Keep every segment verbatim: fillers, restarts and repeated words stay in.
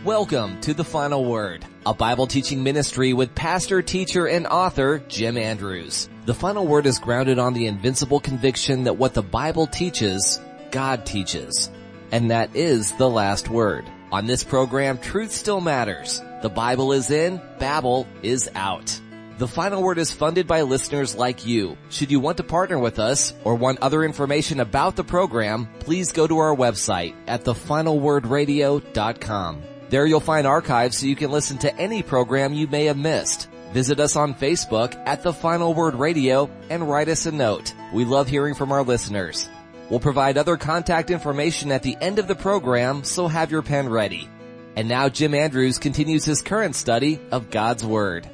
Welcome to The Final Word, a Bible teaching ministry with pastor, teacher, and author Jim Andrews. The Final Word is grounded on the invincible conviction that what the Bible teaches, God teaches. And that is the last word. On this program, truth still matters. The Bible is in, Babel is out. The Final Word is funded by listeners like you. Should you want to partner with us or want other information about the program, please go to our website at the final word radio dot com. There you'll find archives so you can listen to any program you may have missed. Visit us on Facebook at The Final Word Radio and write us a note. We love hearing from our listeners. We'll provide other contact information at the end of the program, so have your pen ready. And now Jim Andrews continues his current study of God's Word.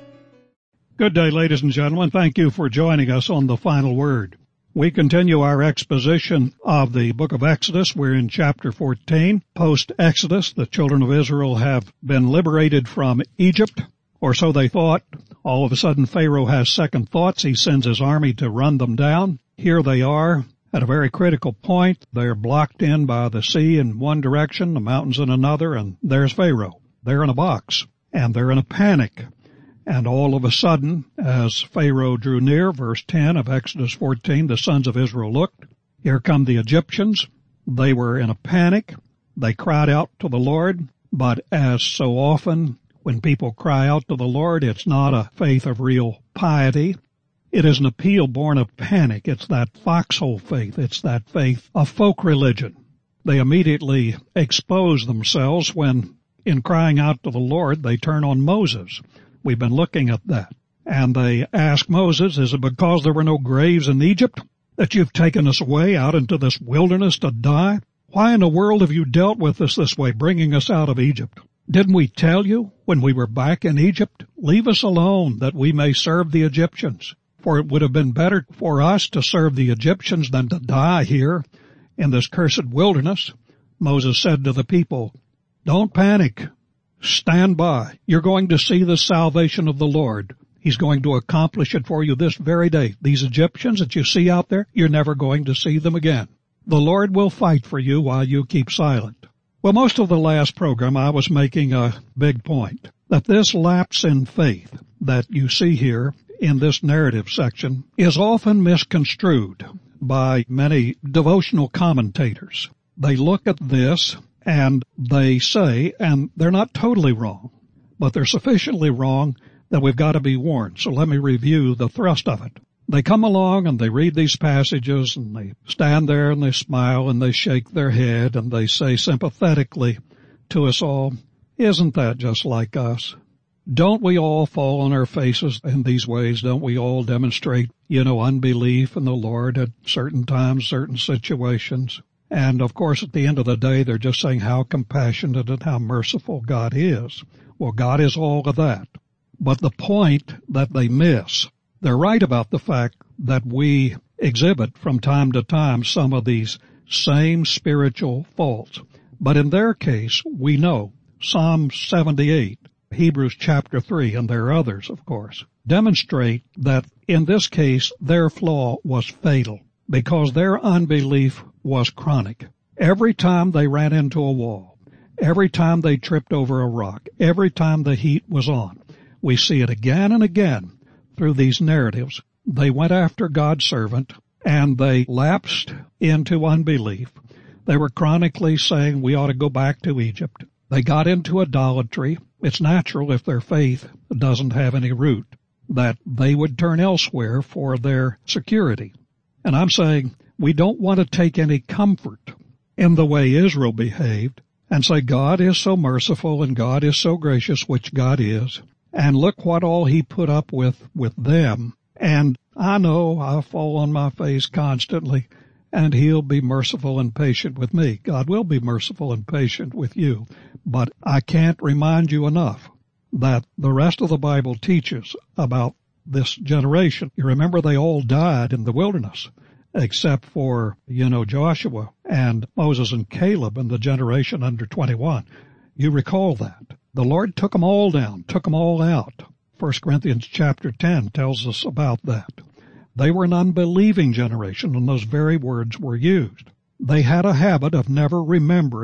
Good day, ladies and gentlemen. Thank you for joining us on The Final Word. We continue our exposition of the book of Exodus. We're in chapter fourteen. Post-Exodus, the children of Israel have been liberated from Egypt, or so they thought. All of a sudden, Pharaoh has second thoughts. He sends his army to run them down. Here they are at a very critical point. They're blocked in by the sea in one direction, the mountains in another, and there's Pharaoh. They're in a box, and they're in a panic. And all of a sudden, as Pharaoh drew near, verse ten of Exodus fourteen, the sons of Israel looked. Here come the Egyptians. They were in a panic. They cried out to the Lord. But as so often, when people cry out to the Lord, it's not a faith of real piety. It is an appeal born of panic. It's that foxhole faith. It's that faith of folk religion. They immediately expose themselves when, in crying out to the Lord, they turn on Moses. We've been looking at that. And they ask Moses, is it because there were no graves in Egypt that you've taken us away out into this wilderness to die? Why in the world have you dealt with us this way, bringing us out of Egypt? Didn't we tell you when we were back in Egypt, leave us alone that we may serve the Egyptians? For it would have been better for us to serve the Egyptians than to die here in this cursed wilderness. Moses said to the people, don't panic. Stand by. You're going to see the salvation of the Lord. He's going to accomplish it for you this very day. These Egyptians that you see out there, you're never going to see them again. The Lord will fight for you while you keep silent. Well, most of the last program I was making a big point that this lapse in faith that you see here in this narrative section is often misconstrued by many devotional commentators. They look at this and they say, and they're not totally wrong, but they're sufficiently wrong that we've got to be warned. So let me review the thrust of it. They come along and they read these passages and they stand there and they smile and they shake their head and they say sympathetically to us all, isn't that just like us? Don't we all fall on our faces in these ways? Don't we all demonstrate, you know, unbelief in the Lord at certain times, certain situations? And, of course, at the end of the day, they're just saying how compassionate and how merciful God is. Well, God is all of that. But the point that they miss, they're right about the fact that we exhibit from time to time some of these same spiritual faults. But in their case, we know Psalm seventy-eight, Hebrews chapter three, and there are others, of course, demonstrate that in this case their flaw was fatal because their unbelief was chronic. Every time they ran into a wall, every time they tripped over a rock, every time the heat was on, we see it again and again through these narratives. They went after God's servant and they lapsed into unbelief. They were chronically saying we ought to go back to Egypt. They got into idolatry. It's natural if their faith doesn't have any root that they would turn elsewhere for their security. And I'm saying we don't want to take any comfort in the way Israel behaved and say God is so merciful and God is so gracious, which God is, and look what all he put up with with them. And I know I fall on my face constantly, and he'll be merciful and patient with me. God will be merciful and patient with you. But I can't remind you enough that the rest of the Bible teaches about this generation. You remember they all died in the wilderness, except for, you know, Joshua and Moses and Caleb and the generation under twenty-one. You recall that. The Lord took them all down, took them all out. First Corinthians chapter ten tells us about that. They were an unbelieving generation, and those very words were used. They had a habit of never remembering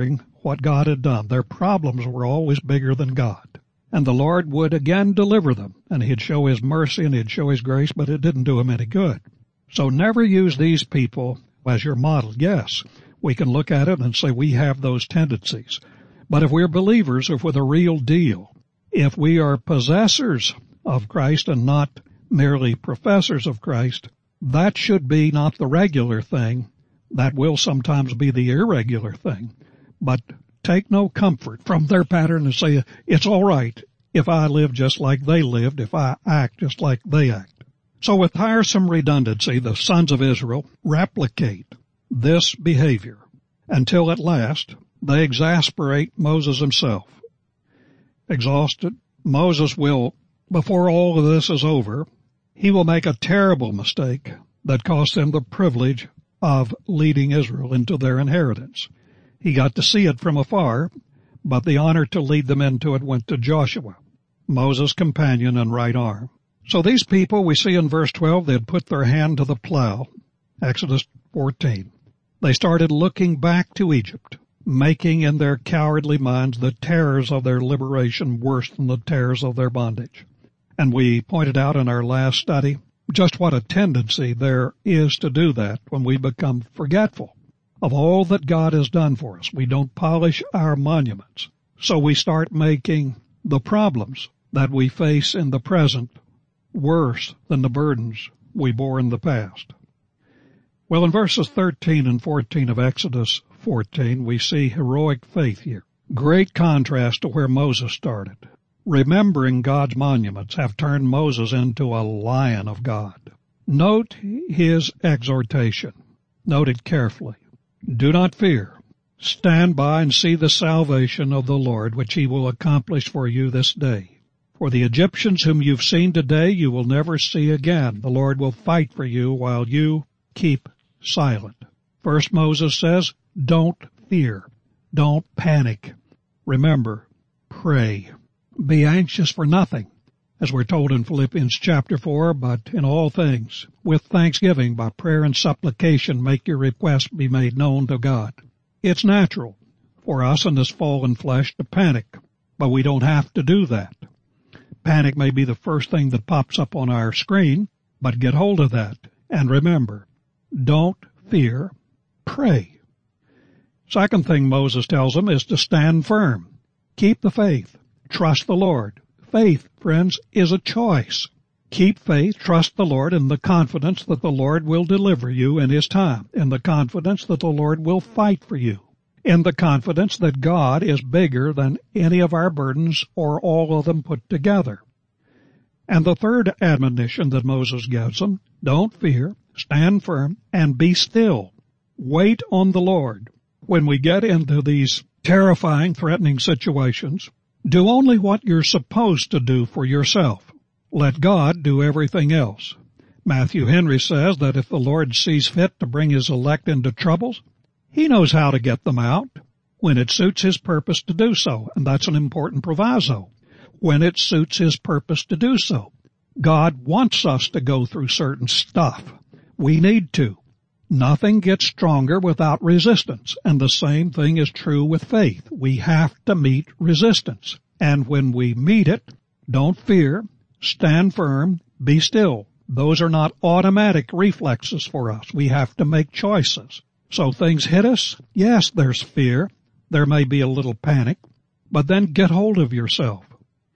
what God had done. Their problems were always bigger than God. And the Lord would again deliver them, and He'd show His mercy and He'd show His grace, but it didn't do Him any good. So never use these people as your model. Yes, we can look at it and say we have those tendencies. But if we're believers, if we're the real deal, if we are possessors of Christ and not merely professors of Christ, that should be not the regular thing. That will sometimes be the irregular thing. But take no comfort from their pattern and say, it's all right if I live just like they lived, if I act just like they act. So with tiresome redundancy, the sons of Israel replicate this behavior until at last they exasperate Moses himself. Exhausted, Moses will, before all of this is over, he will make a terrible mistake that cost him the privilege of leading Israel into their inheritance. He got to see it from afar, but the honor to lead them into it went to Joshua, Moses' companion and right arm. So these people, we see in verse twelve, they had put their hand to the plow, Exodus fourteen. They started looking back to Egypt, making in their cowardly minds the terrors of their liberation worse than the terrors of their bondage. And we pointed out in our last study just what a tendency there is to do that when we become forgetful of all that God has done for us. We don't polish our monuments. So we start making the problems that we face in the present worse than the burdens we bore in the past. Well, in verses thirteen and fourteen of Exodus fourteen, we see heroic faith here. Great contrast to where Moses started. Remembering God's monuments have turned Moses into a lion of God. Note his exhortation. Note it carefully. Do not fear. Stand by and see the salvation of the Lord, which He will accomplish for you this day. For the Egyptians whom you've seen today you will never see again. The Lord will fight for you while you keep silent. First Moses says, don't fear. Don't panic. Remember, pray. Be anxious for nothing, as we're told in Philippians chapter four, but in all things, with thanksgiving, by prayer and supplication, make your requests be made known to God. It's natural for us in this fallen flesh to panic, but we don't have to do that. Panic may be the first thing that pops up on our screen, but get hold of that. And remember, don't fear, pray. Second thing Moses tells them is to stand firm. Keep the faith. Trust the Lord. Faith, friends, is a choice. Keep faith, trust the Lord in the confidence that the Lord will deliver you in His time, in the confidence that the Lord will fight for you, in the confidence that God is bigger than any of our burdens or all of them put together. And the third admonition that Moses gives them, don't fear, stand firm, and be still. Wait on the Lord. When we get into these terrifying, threatening situations, do only what you're supposed to do for yourself. Let God do everything else. Matthew Henry says that if the Lord sees fit to bring His elect into troubles, He knows how to get them out when it suits His purpose to do so. And that's an important proviso. When it suits His purpose to do so. God wants us to go through certain stuff. We need to. Nothing gets stronger without resistance, and the same thing is true with faith. We have to meet resistance, and when we meet it, don't fear, stand firm, be still. Those are not automatic reflexes for us. We have to make choices. So things hit us, yes, there's fear, there may be a little panic, but then get hold of yourself.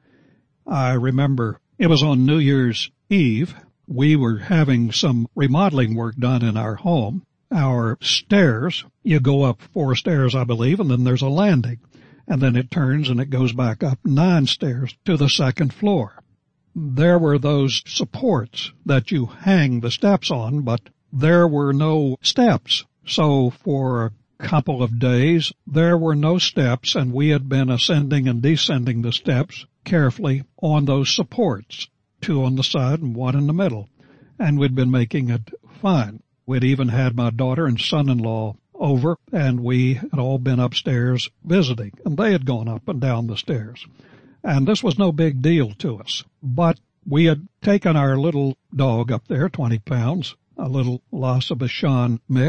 I remember it was on New Year's Eve. We were having some remodeling work done in our home. Our stairs, you go up four stairs, I believe, and then there's a landing. And then it turns and it goes back up nine stairs to the second floor. There were those supports that you hang the steps on, but there were no steps. So for a couple of days, there were no steps, and we had been ascending and descending the steps carefully on those supports. Two on the side and one in the middle. And we'd been making it fine. We'd even had my daughter and son-in-law over, and we had all been upstairs visiting, and they had gone up and down the stairs. And this was no big deal to us. But we had taken our little dog up there, twenty pounds, a little Lhasa Bashan mix,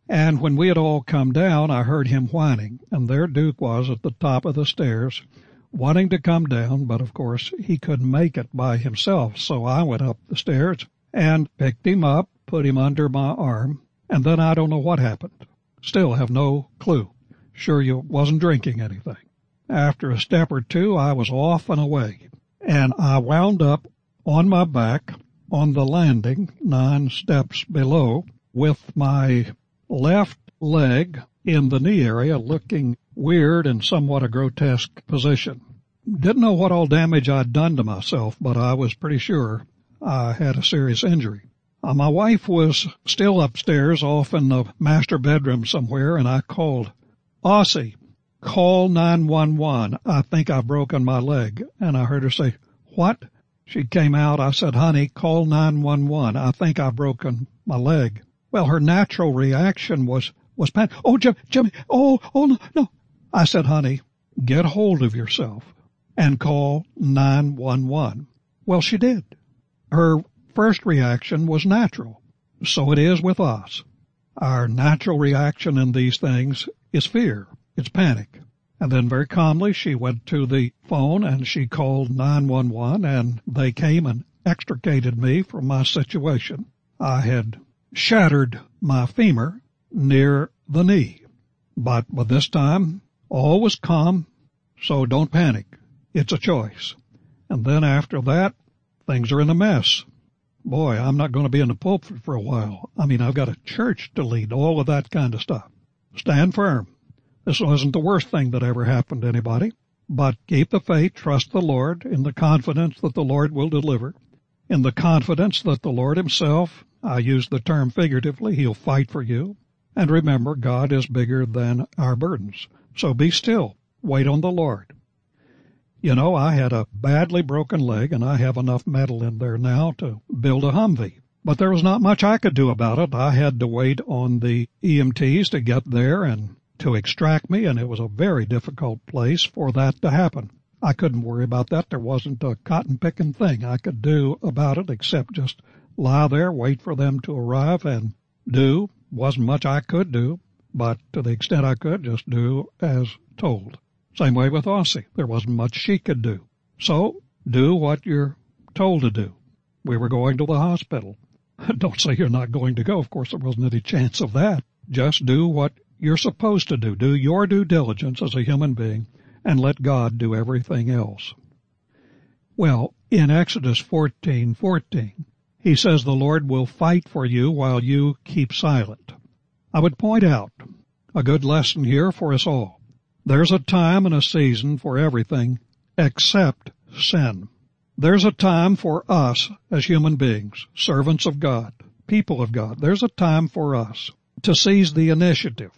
And when we had all come down, I heard him whining, and there Duke was at the top of the stairs, wanting to come down, but of course he couldn't make it by himself, so I went up the stairs and picked him up, put him under my arm, and then I don't know what happened. Still have no clue. Sure you wasn't drinking anything. After a step or two, I was off and away, and I wound up on my back on the landing nine steps below with my left leg in the knee area looking weird and somewhat a grotesque position. Didn't know what all damage I'd done to myself, but I was pretty sure I had a serious injury. Uh, my wife was still upstairs off in the master bedroom somewhere, and I called, "Aussie, call nine one one. I think I've broken my leg." And I heard her say, "What?" She came out. I said, "Honey, call nine one one. I think I've broken my leg." Well, her natural reaction was, was panic. "Oh, Jim, Jimmy, oh, oh, no, no." I said, "Honey, get hold of yourself and call nine one one. Well, she did. Her first reaction was natural. So it is with us. Our natural reaction in these things is fear. It's panic. And then very calmly she went to the phone and she called nine one one, and they came and extricated me from my situation. I had shattered my femur near the knee. But by this time, all was calm, so don't panic. It's a choice. And then after that, things are in a mess. Boy, I'm not going to be in the pulpit for a while. I mean, I've got a church to lead, all of that kind of stuff. Stand firm. This wasn't the worst thing that ever happened to anybody, but keep the faith, trust the Lord, in the confidence that the Lord will deliver, in the confidence that the Lord himself, I use the term figuratively, he'll fight for you. And remember, God is bigger than our burdens. So be still. Wait on the Lord. You know, I had a badly broken leg, and I have enough metal in there now to build a Humvee. But there was not much I could do about it. I had to wait on the E M Ts to get there and to extract me, and it was a very difficult place for that to happen. I couldn't worry about that. There wasn't a cotton-picking thing I could do about it except just lie there, wait for them to arrive, and do. Wasn't much I could do, but to the extent I could, just do as told. Same way with Aussie. There wasn't much she could do. So, do what you're told to do. We were going to the hospital. Don't say you're not going to go. Of course, there wasn't any chance of that. Just do what you're supposed to do. Do your due diligence as a human being, and let God do everything else. Well, in Exodus fourteen fourteen, he says the Lord will fight for you while you keep silent. I would point out a good lesson here for us all. There's a time and a season for everything except sin. There's a time for us as human beings, servants of God, people of God. There's a time for us to seize the initiative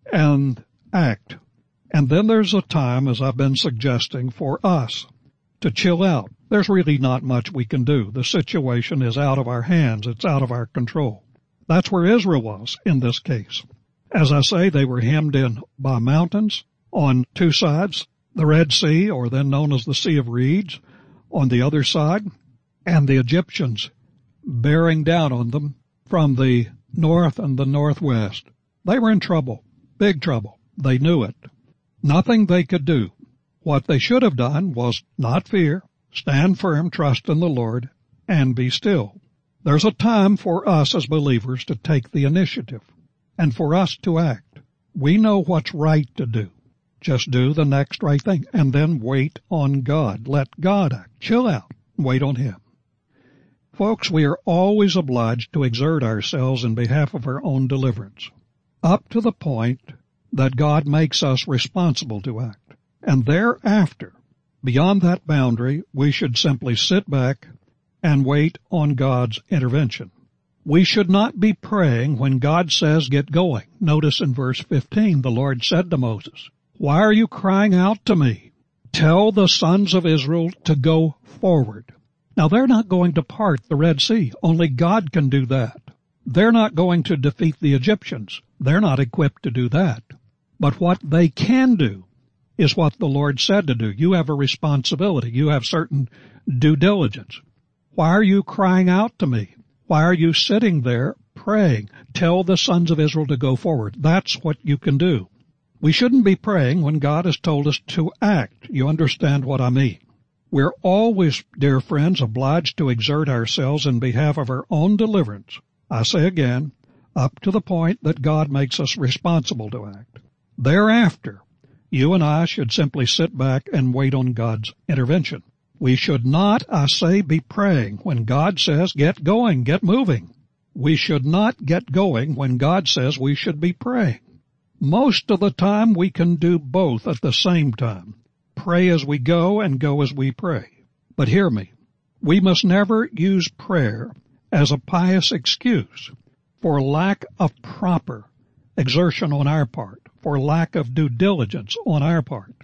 and act. And then there's a time, as I've been suggesting, for us to chill out. There's really not much we can do. The situation is out of our hands. It's out of our control. That's where Israel was in this case. As I say, they were hemmed in by mountains on two sides, the Red Sea, or then known as the Sea of Reeds, on the other side, and the Egyptians bearing down on them from the north and the northwest. They were in trouble, big trouble. They knew it. Nothing they could do. What they should have done was not fear, stand firm, trust in the Lord, and be still. There's a time for us as believers to take the initiative and for us to act. We know what's right to do. Just do the next right thing and then wait on God. Let God act. Chill out. Wait on Him. Folks, we are always obliged to exert ourselves in behalf of our own deliverance, up to the point that God makes us responsible to act. And thereafter, beyond that boundary, we should simply sit back and wait on God's intervention. We should not be praying when God says get going. Notice in verse fifteen, the Lord said to Moses, "Why are you crying out to me? Tell the sons of Israel to go forward." Now they're not going to part the Red Sea. Only God can do that. They're not going to defeat the Egyptians. They're not equipped to do that. But what they can do is what the Lord said to do. You have a responsibility. You have certain due diligence. Why are you crying out to me? Why are you sitting there praying. Tell the sons of Israel to go forward. That's what you can do. We shouldn't be praying when God has told us to act. You understand what I mean? We're always, dear friends, obliged to exert ourselves in behalf of our own deliverance. I say again, up to the point that God makes us responsible to act. Thereafter, you and I should simply sit back and wait on God's intervention. We should not, I say, be praying when God says, get going, get moving. We should not get going when God says we should be praying. Most of the time we can do both at the same time. Pray as we go and go as we pray. But hear me, we must never use prayer as a pious excuse for lack of proper exertion on our part, for lack of due diligence on our part.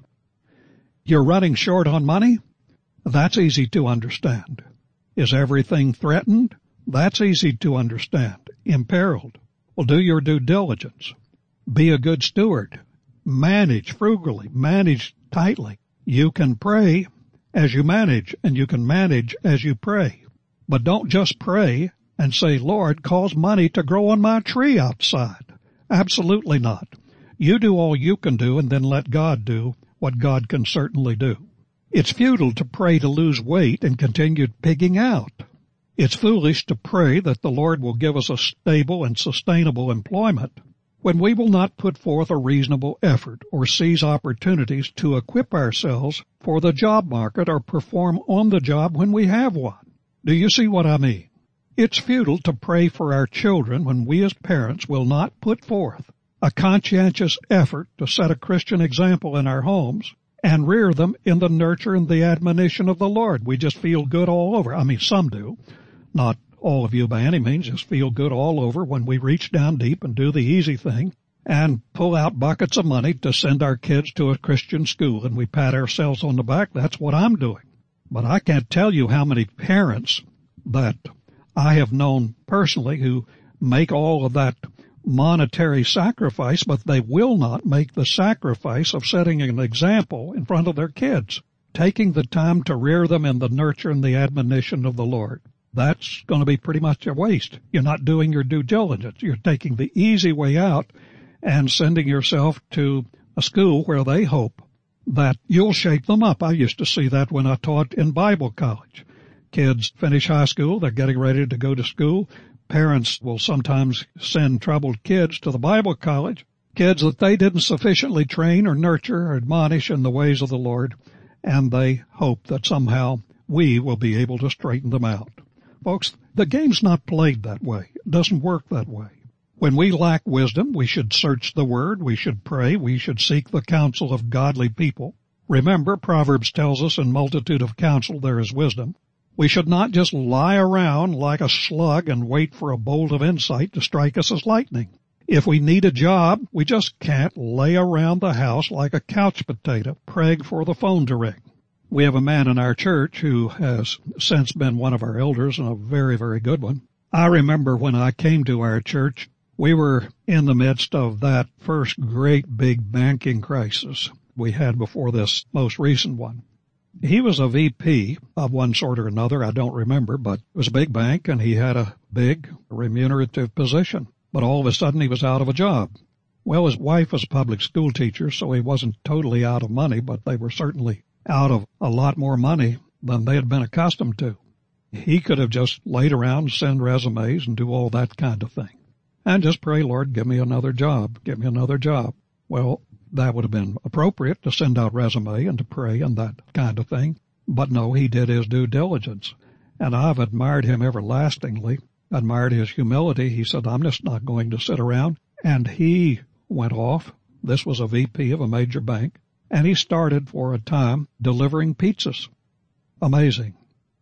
You're running short on money? That's easy to understand. Is everything threatened? That's easy to understand. Imperiled? Well, do your due diligence. Be a good steward. Manage frugally. Manage tightly. You can pray as you manage, and you can manage as you pray. But don't just pray and say, Lord, cause money to grow on my tree outside. Absolutely not. You do all you can do and then let God do what God can certainly do. It's futile to pray to lose weight and continue pigging out. It's foolish to pray that the Lord will give us a stable and sustainable employment when we will not put forth a reasonable effort or seize opportunities to equip ourselves for the job market or perform on the job when we have one. Do you see what I mean? It's futile to pray for our children when we as parents will not put forth a conscientious effort to set a Christian example in our homes and rear them in the nurture and the admonition of the Lord. We just feel good all over. I mean, some do. Not all of you by any means just feel good all over when we reach down deep and do the easy thing and pull out buckets of money to send our kids to a Christian school and we pat ourselves on the back. That's what I'm doing. But I can't tell you how many parents that I have known personally who make all of that monetary sacrifice, but they will not make the sacrifice of setting an example in front of their kids, taking the time to rear them in the nurture and the admonition of the Lord. That's going to be pretty much a waste. You're not doing your due diligence. You're taking the easy way out and sending yourself to a school where they hope that you'll shape them up. I used to see that when I taught in Bible college. Kids finish high school, they're getting ready to go to school. Parents will sometimes send troubled kids to the Bible college, kids that they didn't sufficiently train or nurture or admonish in the ways of the Lord, and they hope that somehow we will be able to straighten them out. Folks, the game's not played that way. It doesn't work that way. When we lack wisdom, we should search the Word, we should pray, we should seek the counsel of godly people. Remember, Proverbs tells us, in multitude of counsel there is wisdom. We should not just lie around like a slug and wait for a bolt of insight to strike us as lightning. If we need a job, we just can't lay around the house like a couch potato, praying for the phone to ring. We have a man in our church who has since been one of our elders and a very, very good one. I remember when I came to our church, we were in the midst of that first great big banking crisis we had before this most recent one. He was a V P of one sort or another, I don't remember, but it was a big bank and he had a big remunerative position. But all of a sudden he was out of a job. Well, his wife was a public school teacher, so he wasn't totally out of money, but they were certainly out of a lot more money than they had been accustomed to. He could have just laid around, send resumes, and do all that kind of thing. And just pray, Lord, give me another job, give me another job. Well, that would have been appropriate to send out resume and to pray and that kind of thing. But no, he did his due diligence. And I've admired him everlastingly, admired his humility. He said, I'm just not going to sit around. And he went off. This was a V P of a major bank. And he started for a time delivering pizzas. Amazing.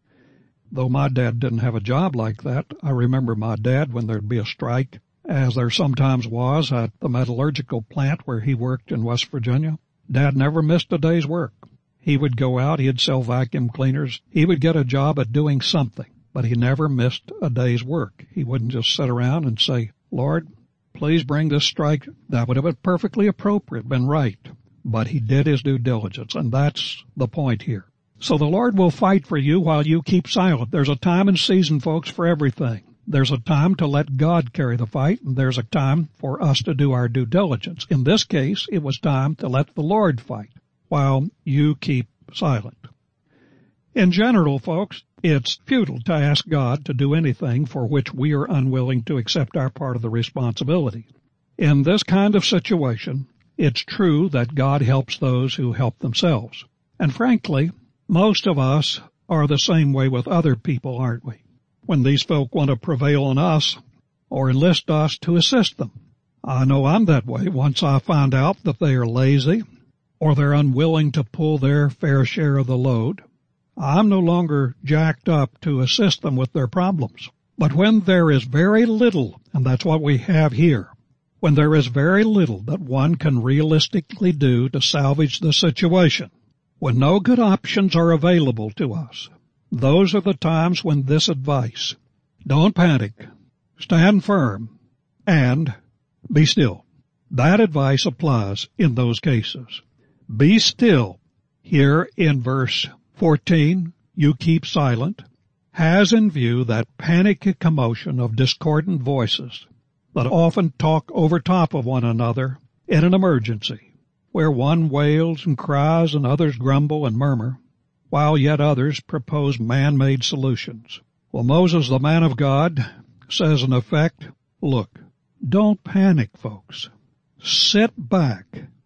Though my dad didn't have a job like that, I remember my dad when there'd be a strike, as there sometimes was at the metallurgical plant where he worked in West Virginia. Dad never missed a day's work. He would go out, he'd sell vacuum cleaners, he would get a job at doing something, but he never missed a day's work. He wouldn't just sit around and say, Lord, please bring this strike. That would have been perfectly appropriate, been right. But he did his due diligence, and that's the point here. So the Lord will fight for you while you keep silent. There's a time and season, folks, for everything. There's a time to let God carry the fight, and there's a time for us to do our due diligence. In this case, it was time to let the Lord fight while you keep silent. In general, folks, it's futile to ask God to do anything for which we are unwilling to accept our part of the responsibility. In this kind of situation, it's true that God helps those who help themselves. And frankly, most of us are the same way with other people, aren't we? When these folk want to prevail on us or enlist us to assist them. I know I'm that way once I find out that they are lazy or they're unwilling to pull their fair share of the load. I'm no longer jacked up to assist them with their problems. But when there is very little, and that's what we have here, when there is very little that one can realistically do to salvage the situation, when no good options are available to us, those are the times when this advice, don't panic, stand firm, and be still. That advice applies in those cases. Be still. Here in verse fourteen, you keep silent, has in view that panicky commotion of discordant voices that often talk over top of one another in an emergency, where one wails and cries and others grumble and murmur, while yet others propose man-made solutions. Well, Moses, the man of God, says in effect, look, don't panic, folks. Sit back,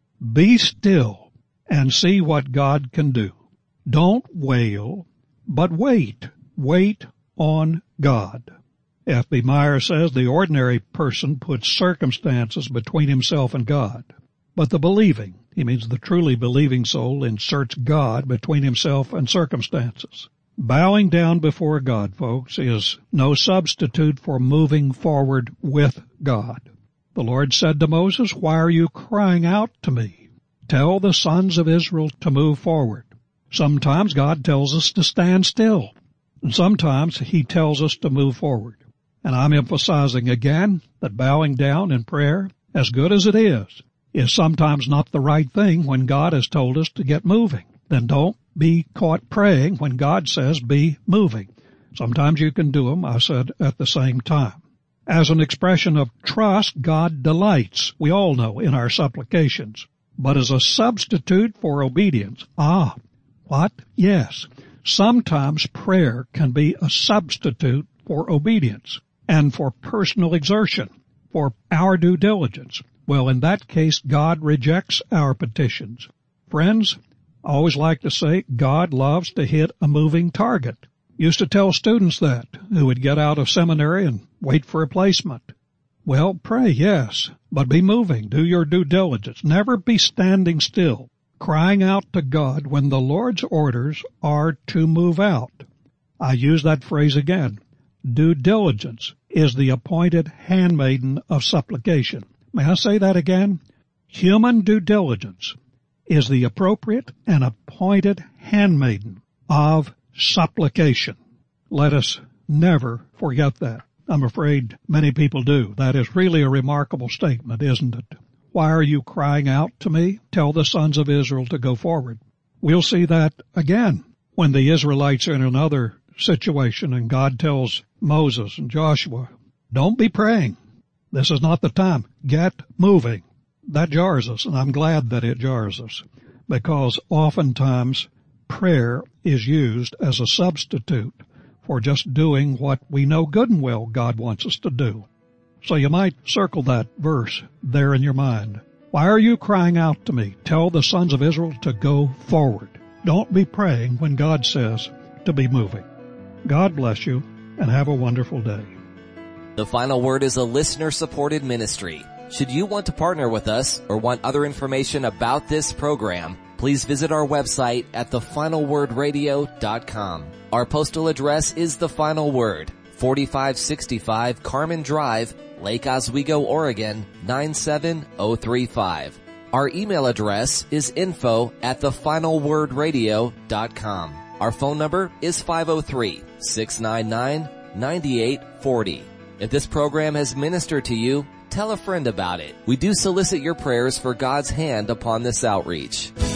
be still, and see what God can do. Don't wail, but wait. Wait on God. F B Meyer says the ordinary person puts circumstances between himself and God, but the believing, he means the truly believing soul, inserts God between himself and circumstances. Bowing down before God, folks, is no substitute for moving forward with God. The Lord said to Moses, why are you crying out to me? Tell the sons of Israel to move forward. Sometimes God tells us to stand still, and sometimes he tells us to move forward. And I'm emphasizing again that bowing down in prayer, as good as it is, is sometimes not the right thing when God has told us to get moving. Then don't be caught praying when God says be moving. Sometimes you can do them, I said, at the same time. As an expression of trust, God delights, we all know, in our supplications. But as a substitute for obedience, ah, what? Yes. Sometimes prayer can be a substitute for obedience and for personal exertion, for our due diligence. Well, in that case, God rejects our petitions. Friends, I always like to say God loves to hit a moving target. Used to tell students that, who would get out of seminary and wait for a placement. Well, pray, yes, but be moving. Do your due diligence. Never be standing still, crying out to God when the Lord's orders are to move out. I use that phrase again. Due diligence is the appointed handmaiden of supplication. May I say that again? Human due diligence is the appropriate and appointed handmaiden of supplication. Let us never forget that. I'm afraid many people do. That is really a remarkable statement, isn't it? Why are you crying out to me? Tell the sons of Israel to go forward. We'll see that again when the Israelites are in another situation and God tells Moses and Joshua, don't be praying. This is not the time. Get moving. That jars us, and I'm glad that it jars us, because oftentimes prayer is used as a substitute for just doing what we know good and well God wants us to do. So you might circle that verse there in your mind. Why are you crying out to me? Tell the sons of Israel to go forward. Don't be praying when God says to be moving. God bless you, and have a wonderful day. The Final Word is a listener-supported ministry. Should you want to partner with us or want other information about this program, please visit our website at the final word radio dot com. Our postal address is The Final Word, forty-five sixty-five Carmen Drive, Lake Oswego, Oregon, nine seven oh three five. Our email address is info at the final word radio dot com. Our phone number is five oh three, six nine nine, nine eight four oh. If this program has ministered to you, tell a friend about it. We do solicit your prayers for God's hand upon this outreach.